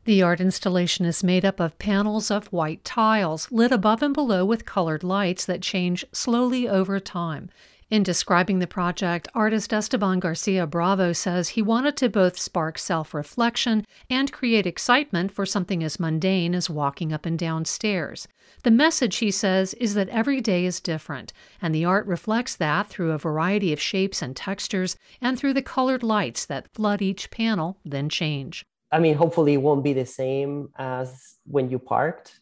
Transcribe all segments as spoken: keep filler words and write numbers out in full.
The art installation is made up of panels of white tiles, lit above and below with colored lights that change slowly over time. In describing the project, artist Esteban Garcia Bravo says he wanted to both spark self-reflection and create excitement for something as mundane as walking up and down stairs. The message, he says, is that every day is different, and the art reflects that through a variety of shapes and textures and through the colored lights that flood each panel, then change. I mean, hopefully it won't be the same as when you parked.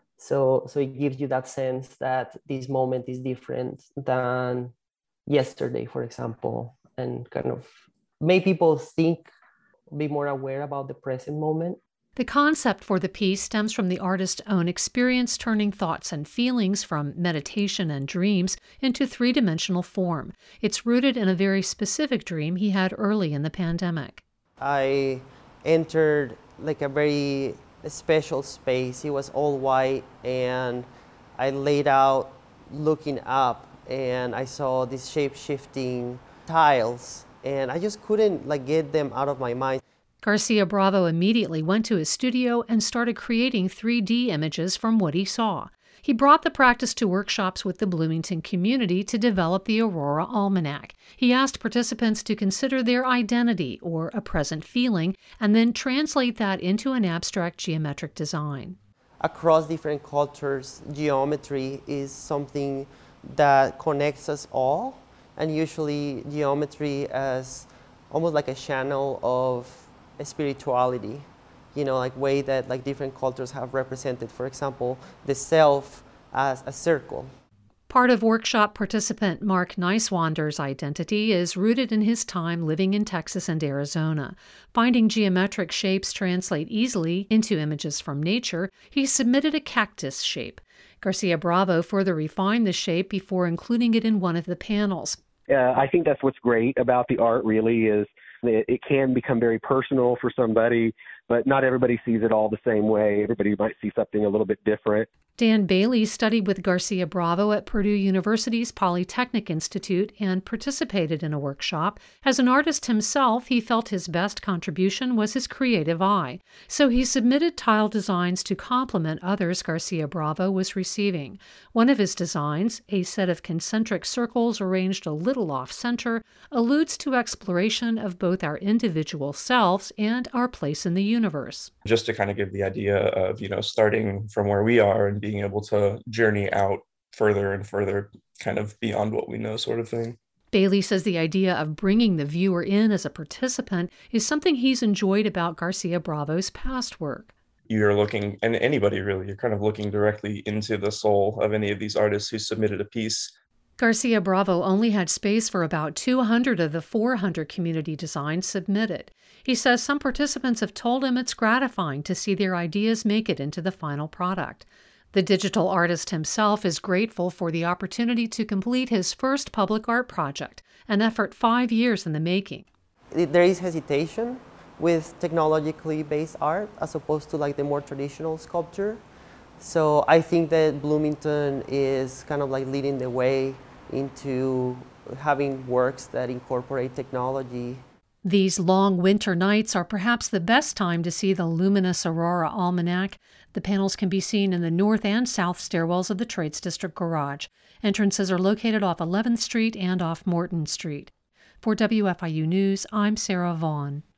So, so it gives you that sense that this moment is different than yesterday, for example, and kind of make people think, be more aware about the present moment. The concept for the piece stems from the artist's own experience turning thoughts and feelings from meditation and dreams into three-dimensional form. It's rooted in a very specific dream he had early in the pandemic. I entered like a very special space. It was all white, and I laid out looking up, and I saw these shape-shifting tiles, and I just couldn't like get them out of my mind. Garcia Bravo immediately went to his studio and started creating three D images from what he saw. He brought the practice to workshops with the Bloomington community to develop the Aurora Almanac. He asked participants to consider their identity or a present feeling and then translate that into an abstract geometric design. Across different cultures, geometry is something that connects us all, and usually geometry as almost like a channel of spirituality, you know, like way that like different cultures have represented, for example, the self as a circle. Part of workshop participant Mark Neiswander's identity is rooted in his time living in Texas and Arizona. Finding geometric shapes translate easily into images from nature, he submitted a cactus shape. Garcia Bravo further refined the shape before including it in one of the panels. Uh, I think that's what's great about the art, really, is that it can become very personal for somebody, but not everybody sees it all the same way. Everybody might see something a little bit different. Dan Bailey studied with Garcia Bravo at Purdue University's Polytechnic Institute and participated in a workshop. As an artist himself, he felt his best contribution was his creative eye, so he submitted tile designs to complement others Garcia Bravo was receiving. One of his designs, a set of concentric circles arranged a little off-center, alludes to exploration of both our individual selves and our place in the universe. Just to kind of give the idea of, you know, starting from where we are and being able to journey out further and further, kind of beyond what we know, sort of thing. Bailey says the idea of bringing the viewer in as a participant is something he's enjoyed about Garcia Bravo's past work. You're looking, and anybody really, you're kind of looking directly into the soul of any of these artists who submitted a piece. Garcia Bravo only had space for about two hundred of the four hundred community designs submitted. He says some participants have told him it's gratifying to see their ideas make it into the final product. The digital artist himself is grateful for the opportunity to complete his first public art project, an effort five years in the making. There is hesitation with technologically based art as opposed to like the more traditional sculpture. So I think that Bloomington is kind of like leading the way into having works that incorporate technology. These long winter nights are perhaps the best time to see the luminous Aurora Almanac. The panels can be seen in the north and south stairwells of the Trades District Garage. Entrances are located off eleventh Street and off Morton Street. For W F I U News, I'm Sarah Vaughn.